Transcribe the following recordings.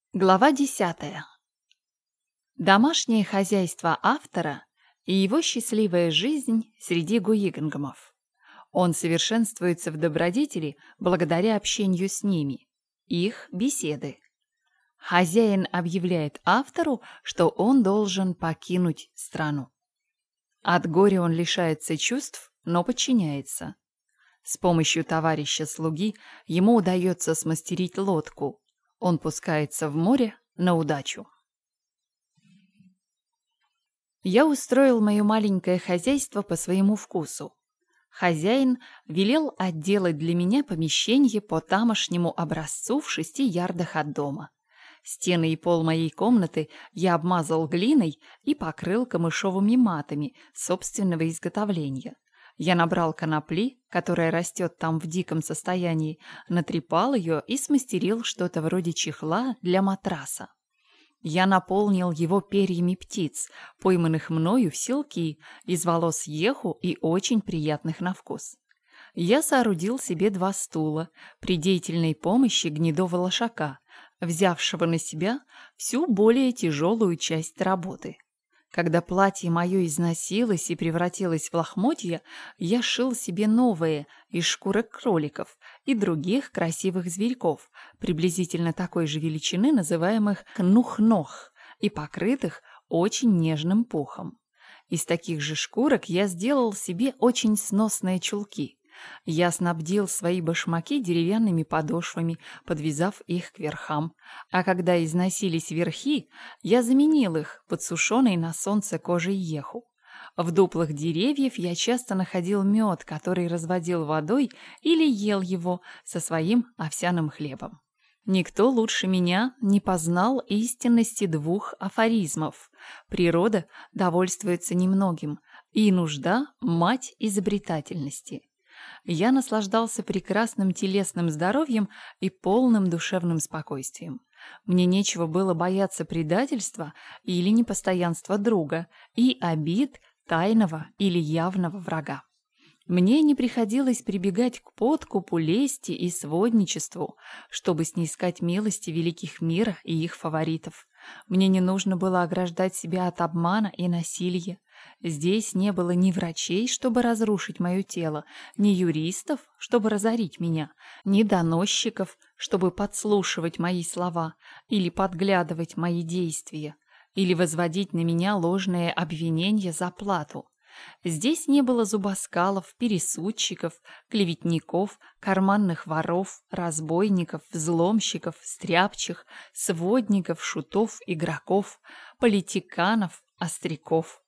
Глава 10. Домашнее хозяйство автора и его счастливая жизнь среди гуигангомов. Он совершенствуется в добродетели благодаря общению с ними. Их беседы. Хозяин объявляет автору, что он должен покинуть страну. От горя он лишается чувств, но подчиняется. С помощью товарища-слуги ему удается смастерить лодку. Он пускается в море на удачу. Я устроил мое маленькое хозяйство по своему вкусу. Хозяин велел отделать для меня помещение по тамошнему образцу в 6 ярдах от дома. Стены и пол моей комнаты я обмазал глиной и покрыл камышовыми матами собственного изготовления. Я набрал конопли, которая растет там в диком состоянии, натрепал ее и смастерил что-то вроде чехла для матраса. Я наполнил его перьями птиц, пойманных мною в селки, из волос еху и очень приятных на вкус. Я соорудил себе 2 стула при деятельной помощи гнедого лошака, взявшего на себя всю более тяжелую часть работы. Когда платье мое износилось и превратилось в лохмотья, я шил себе новые из шкурок кроликов и других красивых зверьков, приблизительно такой же величины, называемых кнух-нох, и покрытых очень нежным пухом. Из таких же шкурок я сделал себе очень сносные чулки. Я снабдил свои башмаки деревянными подошвами, подвязав их к верхам. А когда износились верхи, я заменил их подсушенной на солнце кожей еху. В дуплах деревьев я часто находил мед, который разводил водой или ел его со своим овсяным хлебом. Никто лучше меня не познал истинности 2 афоризмов. Природа довольствуется немногим, и нужда – мать изобретательности. Я наслаждался прекрасным телесным здоровьем и полным душевным спокойствием. Мне нечего было бояться предательства или непостоянства друга и обид тайного или явного врага. Мне не приходилось прибегать к подкупу, лести и сводничеству, чтобы снискать милости великих мира и их фаворитов. Мне не нужно было ограждать себя от обмана и насилия. Здесь не было ни врачей, чтобы разрушить мое тело, ни юристов, чтобы разорить меня, ни доносчиков, чтобы подслушивать мои слова или подглядывать мои действия, или возводить на меня ложные обвинения за плату. Здесь не было зубоскалов, пересудчиков, клеветников, карманных воров, разбойников, взломщиков, стряпчих, сводников, шутов, игроков, политиканов, остряков,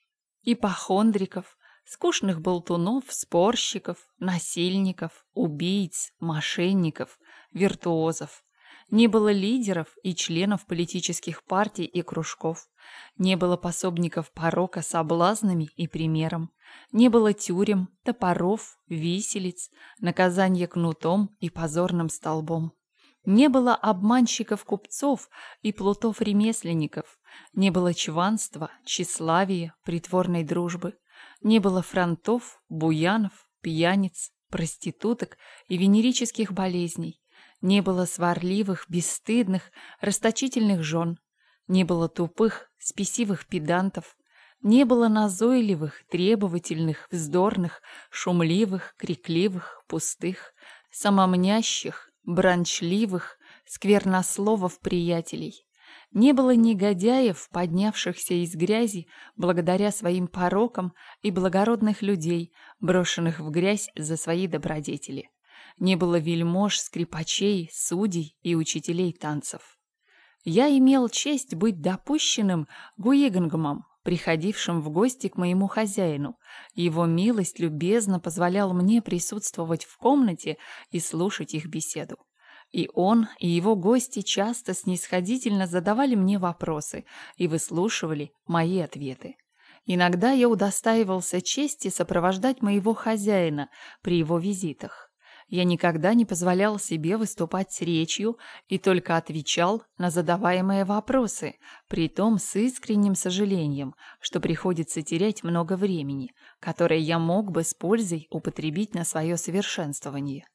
ипохондриков, скучных болтунов, спорщиков, насильников, убийц, мошенников, виртуозов. Не было лидеров и членов политических партий и кружков. Не было пособников порока соблазнами и примером. Не было тюрем, топоров, виселиц, наказания кнутом и позорным столбом. Не было обманщиков-купцов и плутов-ремесленников. Не было чванства, тщеславия, притворной дружбы. Не было фронтов, буянов, пьяниц, проституток и венерических болезней. Не было сварливых, бесстыдных, расточительных жен. Не было тупых, спесивых педантов. Не было назойливых, требовательных, вздорных, шумливых, крикливых, пустых, самомнящих, бранчливых, сквернословов приятелей. Не было негодяев, поднявшихся из грязи благодаря своим порокам, и благородных людей, брошенных в грязь за свои добродетели. Не было вельмож, скрипачей, судей и учителей танцев. Я имел честь быть допущенным гуигангомом, приходившим в гости к моему хозяину. Его милость любезно позволяла мне присутствовать в комнате и слушать их беседу. И он, и его гости часто снисходительно задавали мне вопросы и выслушивали мои ответы. Иногда я удостаивался чести сопровождать моего хозяина при его визитах. Я никогда не позволял себе выступать с речью и только отвечал на задаваемые вопросы, притом с искренним сожалением, что приходится терять много времени, которое я мог бы с пользой употребить на свое совершенствование.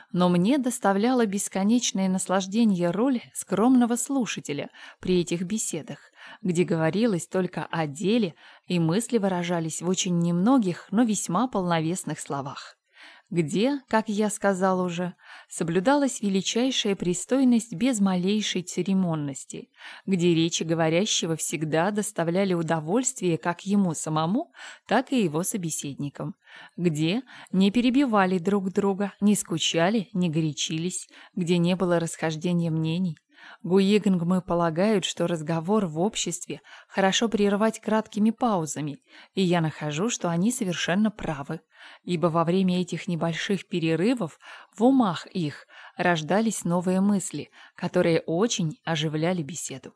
Но мне доставляло бесконечное наслаждение роль скромного слушателя при этих беседах, где говорилось только о деле, и мысли выражались в очень немногих, но весьма полновесных словах. Где, как я сказал уже, соблюдалась величайшая пристойность без малейшей церемонности, где речи говорящего всегда доставляли удовольствие как ему самому, так и его собеседникам, где не перебивали друг друга, не скучали, не горячились, где не было расхождения мнений. Гуигнгмы полагают, что разговор в обществе хорошо прерывать краткими паузами, и я нахожу, что они совершенно правы, ибо во время этих небольших перерывов в умах их рождались новые мысли, которые очень оживляли беседу.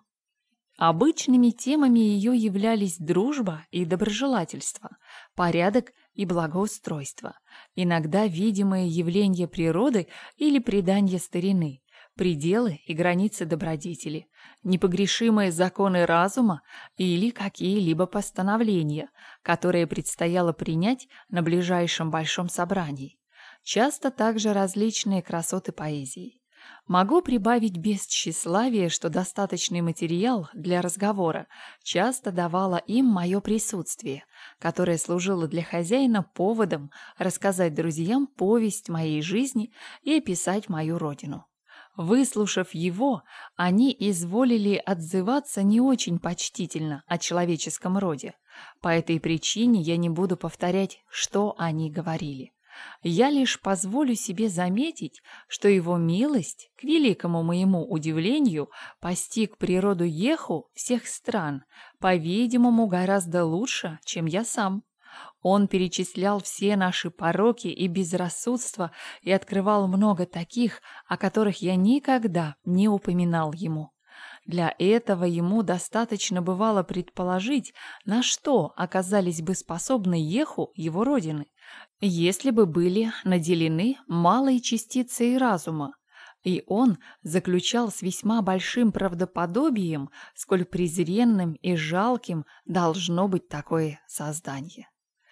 Обычными темами ее являлись дружба и доброжелательство, порядок и благоустройство, иногда видимые явления природы или предания старины, пределы и границы добродетели, непогрешимые законы разума или какие-либо постановления, которые предстояло принять на ближайшем большом собрании. Часто также различные красоты поэзии. Могу прибавить без тщеславия, что достаточный материал для разговора часто давало им мое присутствие, которое служило для хозяина поводом рассказать друзьям повесть моей жизни и описать мою родину. Выслушав его, они изволили отзываться не очень почтительно о человеческом роде. По этой причине я не буду повторять, что они говорили. Я лишь позволю себе заметить, что его милость, к великому моему удивлению, постиг природу Еху всех стран, по-видимому, гораздо лучше, чем я сам. Он перечислял все наши пороки и безрассудства и открывал много таких, о которых я никогда не упоминал ему. Для этого ему достаточно бывало предположить, на что оказались бы способны Еху его родины, если бы были наделены малой частицей разума. И он заключал с весьма большим правдоподобием, сколь презренным и жалким должно быть такое создание.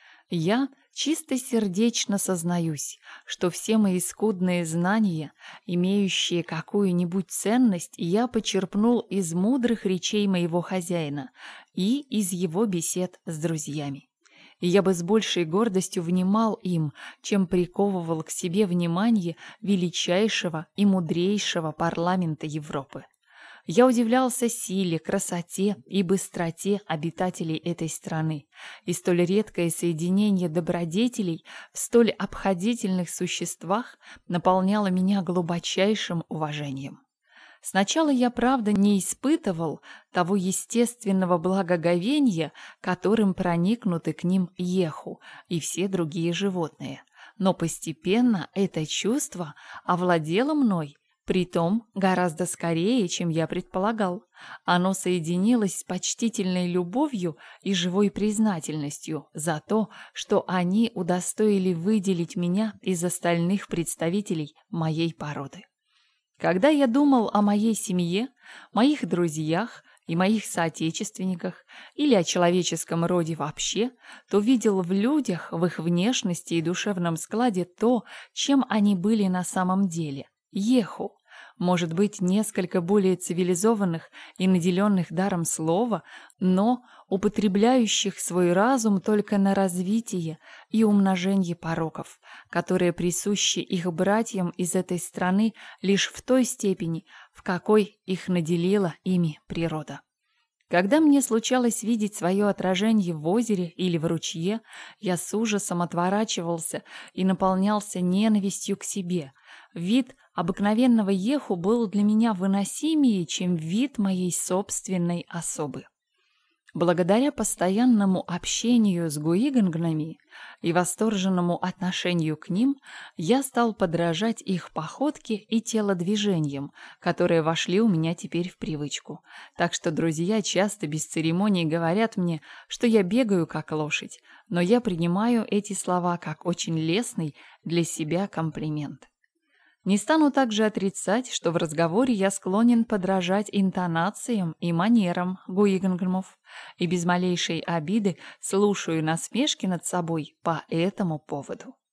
Я чистосердечно сознаюсь, что все мои скудные знания, имеющие какую-нибудь ценность, я почерпнул из мудрых речей моего хозяина и из его бесед с друзьями. И я бы с большей гордостью внимал им, чем приковывал к себе внимание величайшего и мудрейшего парламента Европы. Я удивлялся силе, красоте и быстроте обитателей этой страны, и столь редкое соединение добродетелей в столь обходительных существах наполняло меня глубочайшим уважением. Сначала я, правда, не испытывал того естественного благоговения, которым проникнуты к ним Еху и все другие животные, но постепенно это чувство овладело мной, притом гораздо скорее, чем я предполагал. Оно соединилось с почтительной любовью и живой признательностью за то, что они удостоили выделить меня из остальных представителей моей породы. Когда я думал о моей семье, моих друзьях и моих соотечественниках или о человеческом роде вообще, то видел в людях, в их внешности и душевном складе то, чем они были на самом деле – Еху. Может быть, несколько более цивилизованных и наделенных даром слова, но употребляющих свой разум только на развитие и умножение пороков, которые присущи их братьям из этой страны лишь в той степени, в какой их наделила ими природа. Когда мне случалось видеть свое отражение в озере или в ручье, я с ужасом отворачивался и наполнялся ненавистью к себе. Вид обыкновенного Еху был для меня выносимее, чем вид моей собственной особы. Благодаря постоянному общению с гуигнгнами и восторженному отношению к ним, я стал подражать их походке и телодвижениям, которые вошли у меня теперь в привычку. Так что друзья часто без церемоний говорят мне, что я бегаю как лошадь, но я принимаю эти слова как очень лестный для себя комплимент. Не стану также отрицать, что в разговоре я склонен подражать интонациям и манерам гуигнгмов, и без малейшей обиды слушаю насмешки над собой по этому поводу.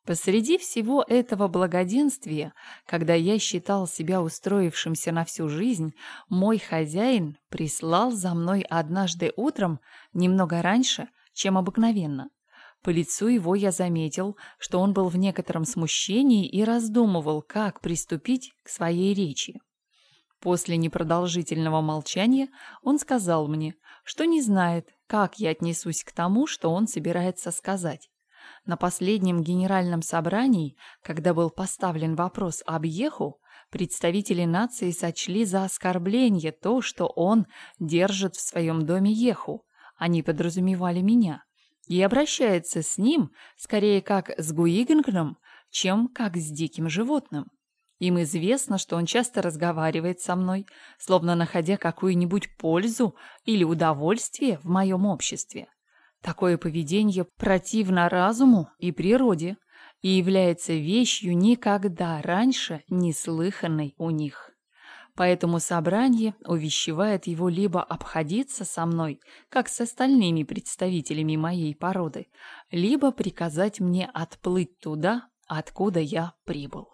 Посреди всего этого благоденствия, когда я считал себя устроившимся на всю жизнь, мой хозяин прислал за мной однажды утром немного раньше, чем обыкновенно. По лицу его я заметил, что он был в некотором смущении и раздумывал, как приступить к своей речи. После непродолжительного молчания он сказал мне, что не знает, как я отнесусь к тому, что он собирается сказать. На последнем генеральном собрании, когда был поставлен вопрос об Еху, представители нации сочли за оскорбление то, что он держит в своем доме Еху. Они подразумевали меня. И обращается с ним скорее как с Гуигенгном, чем как с диким животным. Им известно, что он часто разговаривает со мной, словно находя какую-нибудь пользу или удовольствие в моем обществе. Такое поведение противно разуму и природе и является вещью никогда раньше не слыханной у них. Поэтому собрание увещевает его либо обходиться со мной, как с остальными представителями моей породы, либо приказать мне отплыть туда, откуда я прибыл.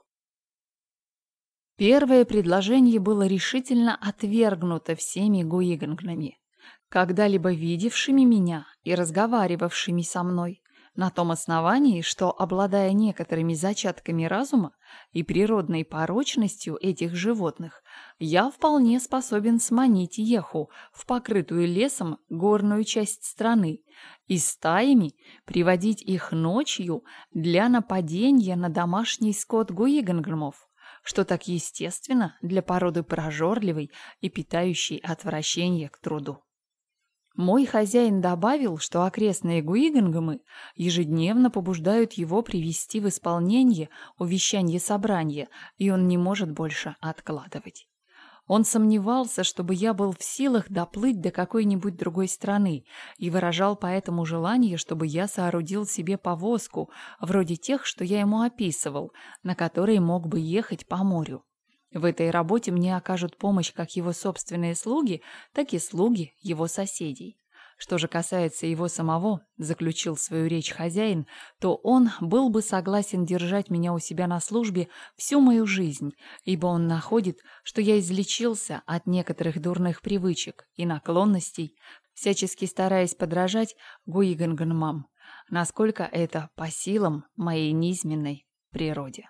Первое предложение было решительно отвергнуто всеми гуигенгнами, когда-либо видевшими меня и разговаривавшими со мной, на том основании, что, обладая некоторыми зачатками разума и природной порочностью этих животных, я вполне способен сманить Еху в покрытую лесом горную часть страны и стаями приводить их ночью для нападения на домашний скот гуигенгномов, что так естественно для породы прожорливой и питающей отвращение к труду. Мой хозяин добавил, что окрестные гуигенгомы ежедневно побуждают его привести в исполнение увещание собрания, и он не может больше откладывать. Он сомневался, чтобы я был в силах доплыть до какой-нибудь другой страны, и выражал поэтому желание, чтобы я соорудил себе повозку, вроде тех, что я ему описывал, на которой мог бы ехать по морю. В этой работе мне окажут помощь как его собственные слуги, так и слуги его соседей. Что же касается его самого, заключил свою речь хозяин, то он был бы согласен держать меня у себя на службе всю мою жизнь, ибо он находит, что я излечился от некоторых дурных привычек и наклонностей, всячески стараясь подражать гуигенгномам, насколько это по силам моей низменной природе.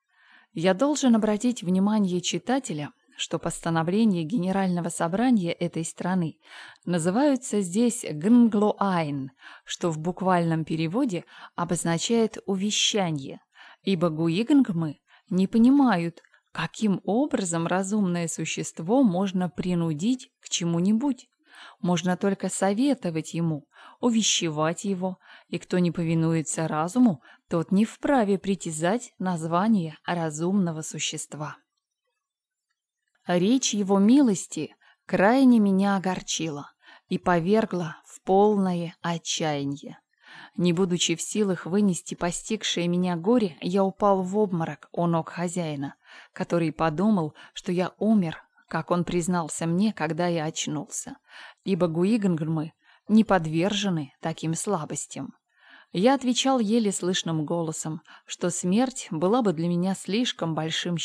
Я должен обратить внимание читателя, что постановления Генерального собрания этой страны называются здесь «гнглоайн», что в буквальном переводе обозначает «увещание», ибо гуигенгмы не понимают, каким образом разумное существо можно принудить к чему-нибудь. Можно только советовать ему, увещевать его, и кто не повинуется разуму, тот не вправе притязать на звание разумного существа. Речь его милости крайне меня огорчила и повергла в полное отчаяние. Не будучи в силах вынести постигшее меня горе, я упал в обморок у ног хозяина, который подумал, что я умер, как он признался мне, когда я очнулся, ибо гуигенгмы не подвержены таким слабостям. Я отвечал еле слышным голосом, что смерть была бы для меня слишком большим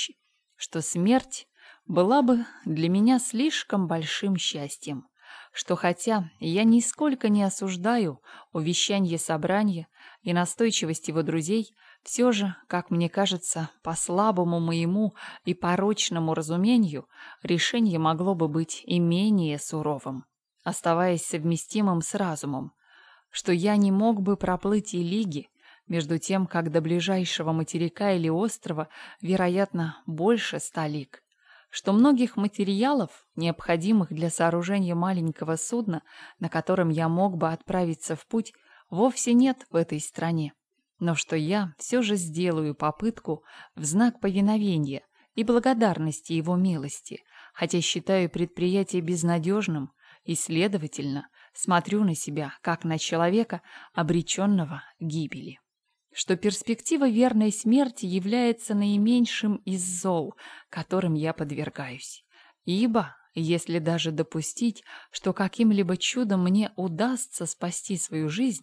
счастьем, что хотя я нисколько не осуждаю увещанье собрания и настойчивость его друзей, все же, как мне кажется, по слабому моему и порочному разумению, решение могло бы быть и менее суровым, оставаясь совместимым с разумом, что я не мог бы проплыть и лиги, между тем, как до ближайшего материка или острова, вероятно, больше 100 лиг, что многих материалов, необходимых для сооружения маленького судна, на котором я мог бы отправиться в путь, вовсе нет в этой стране, но что я все же сделаю попытку в знак повиновения и благодарности его милости, хотя считаю предприятие безнадежным и, следовательно, смотрю на себя как на человека, обреченного к гибели. Что перспектива верной смерти является наименьшим из зол, которым я подвергаюсь. Ибо, если даже допустить, что каким-либо чудом мне удастся спасти свою жизнь,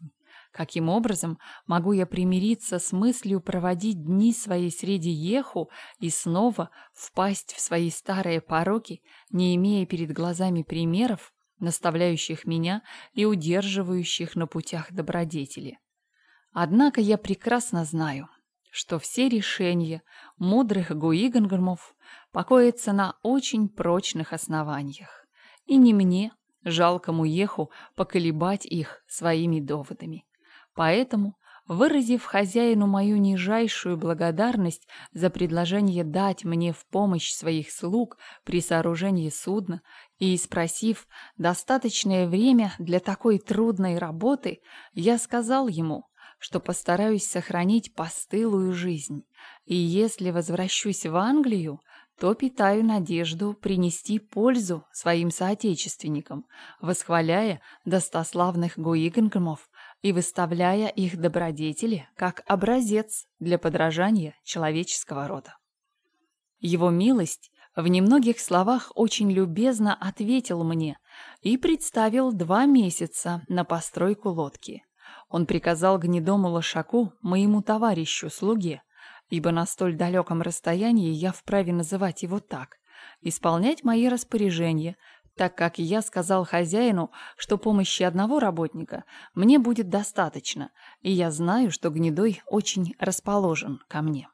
Каким образом могу я примириться с мыслью проводить дни своей среди Еху и снова впасть в свои старые пороки, не имея перед глазами примеров, наставляющих меня и удерживающих на путях добродетели? Однако я прекрасно знаю, что все решения мудрых гуигангрмов покоятся на очень прочных основаниях, и не мне, жалкому Еху, поколебать их своими доводами. Поэтому, выразив хозяину мою нижайшую благодарность за предложение дать мне в помощь своих слуг при сооружении судна и спросив достаточное время для такой трудной работы, я сказал ему, что постараюсь сохранить постылую жизнь, и если возвращусь в Англию, то питаю надежду принести пользу своим соотечественникам, восхваляя достославных гуигангмов и выставляя их добродетели как образец для подражания человеческого рода. Его милость в немногих словах очень любезно ответил мне и представил 2 месяца на постройку лодки. Он приказал гнедому лошаку, моему товарищу-слуге, ибо на столь далеком расстоянии я вправе называть его так, исполнять мои распоряжения, так как я сказал хозяину, что помощи одного работника мне будет достаточно, и я знаю, что Гнедой очень расположен ко мне.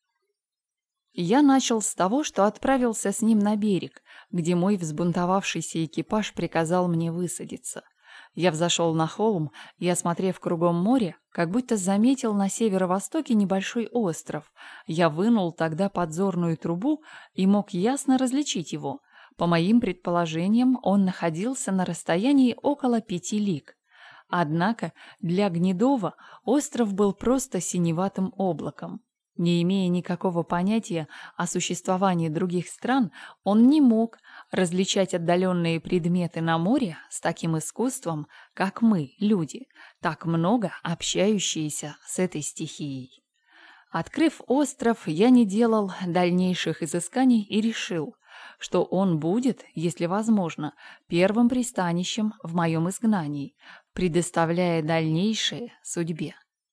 Я начал с того, что отправился с ним на берег, где мой взбунтовавшийся экипаж приказал мне высадиться. Я взошел на холм и, осмотрев кругом море, как будто заметил на северо-востоке небольшой остров. Я вынул тогда подзорную трубу и мог ясно различить его. По моим предположениям, он находился на расстоянии около 5 лиг. Однако для Гнедова остров был просто синеватым облаком. Не имея никакого понятия о существовании других стран, он не мог различать отдаленные предметы на море с таким искусством, как мы, люди, так много общающиеся с этой стихией. Открыв остров, я не делал дальнейших изысканий и решил, что он будет, если возможно, первым пристанищем в моем изгнании, предоставляя дальнейшее судьбе.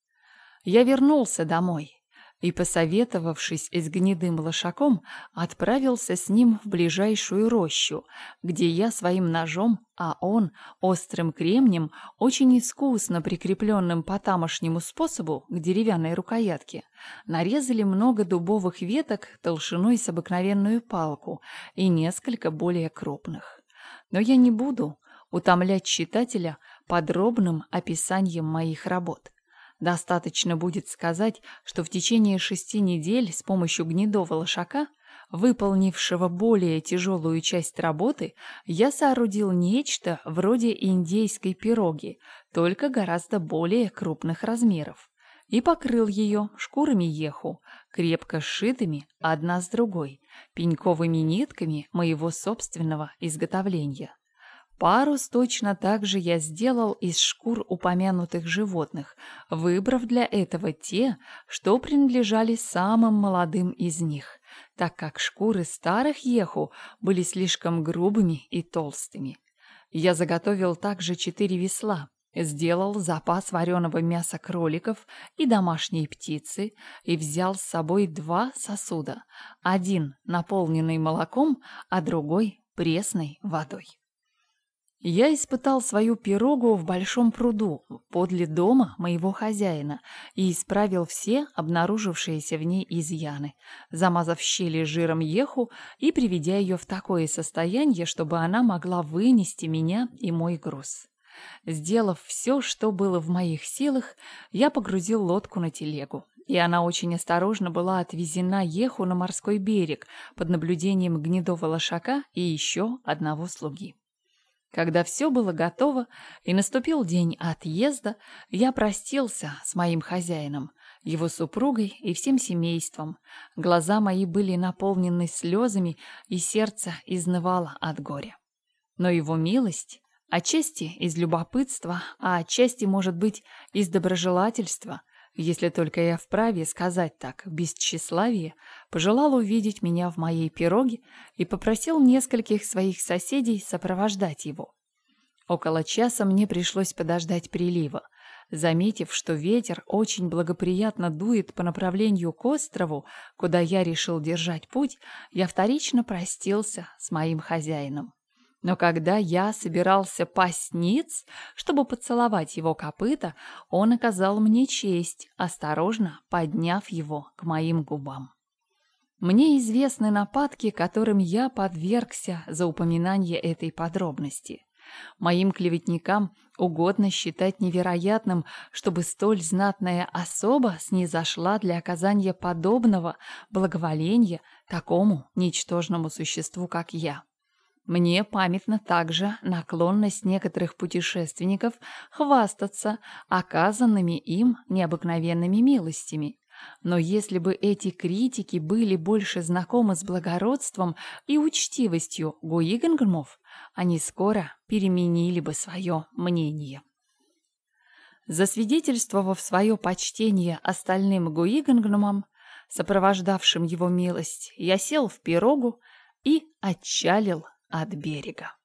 Я вернулся домой и, посоветовавшись с Гнедым лошаком, отправился с ним в ближайшую рощу, где я своим ножом, а он острым кремнем, очень искусно прикрепленным по тамошнему способу к деревянной рукоятке, нарезали много дубовых веток толщиной с обыкновенную палку и несколько более крупных. Но я не буду утомлять читателя подробным описанием моих работ. Достаточно будет сказать, что в течение 6 недель с помощью Гнедого лошака, выполнившего более тяжелую часть работы, я соорудил нечто вроде индейской пироги, только гораздо более крупных размеров, и покрыл ее шкурами еху, крепко сшитыми одна с другой, пеньковыми нитками моего собственного изготовления. Парус точно так же я сделал из шкур упомянутых животных, выбрав для этого те, что принадлежали самым молодым из них, так как шкуры старых еху были слишком грубыми и толстыми. Я заготовил также 4 весла, сделал запас вареного мяса кроликов и домашней птицы и взял с собой 2 сосуда, один наполненный молоком, а другой пресной водой. Я испытал свою пирогу в большом пруду подле дома моего хозяина и исправил все обнаружившиеся в ней изъяны, замазав щели жиром еху и приведя ее в такое состояние, чтобы она могла вынести меня и мой груз. Сделав все, что было в моих силах, я погрузил лодку на телегу, и она очень осторожно была отвезена еху на морской берег под наблюдением Гнедого лошака и еще одного слуги. Когда все было готово и наступил день отъезда, я простился с моим хозяином, его супругой и всем семейством. Глаза мои были наполнены слезами, и сердце изнывало от горя. Но его милость, отчасти из любопытства, а отчасти, может быть, из доброжелательства, если только я вправе сказать так, без тщеславия, пожелал увидеть меня в моей пироге и попросил нескольких своих соседей сопровождать его. Около часа мне пришлось подождать прилива. Заметив, что ветер очень благоприятно дует по направлению к острову, куда я решил держать путь, я вторично простился с моим хозяином. Но когда я собирался пасть ниц, чтобы поцеловать его копыта, он оказал мне честь, осторожно подняв его к моим губам. Мне известны нападки, которым я подвергся за упоминание этой подробности. Моим клеветникам угодно считать невероятным, чтобы столь знатная особа снизошла для оказания подобного благоволения такому ничтожному существу, как я. Мне памятна также наклонность некоторых путешественников хвастаться оказанными им необыкновенными милостями. Но если бы эти критики были больше знакомы с благородством и учтивостью гуигенгмов, они скоро переменили бы свое мнение. Засвидетельствовав свое почтение остальным гуигенгмам, сопровождавшим его милость, я сел в пирогу и отчалил от берега.